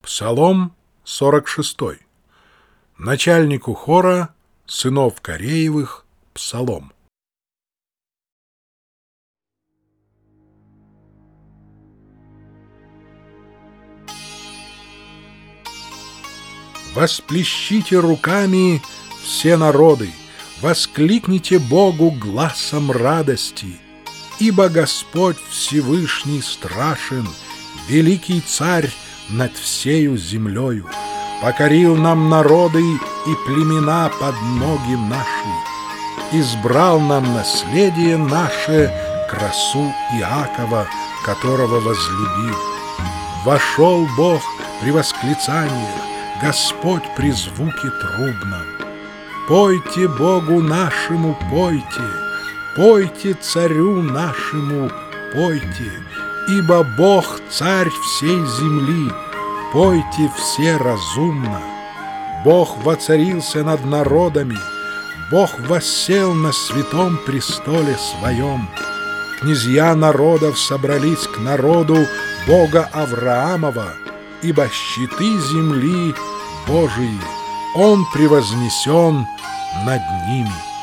Псалом 46. Начальнику хора сынов Кореевых псалом. Восплещите руками все народы, воскликните Богу гласом радости, ибо Господь Всевышний страшен, великий царь над всею землею. Покорил нам народы и племена под ноги наши, избрал нам наследие наше, красу Иакова, которого возлюбил. Вошел Бог при восклицаниях, Господь при звуке трубном. Пойте Богу нашему, пойте, пойте царю нашему, пойте, ибо Бог царь всей земли, пойте все разумно. Бог воцарился над народами, Бог воссел на святом престоле своем. Князья народов собрались к народу Бога Авраамова, ибо щиты земли Божии, Он превознесен над ними.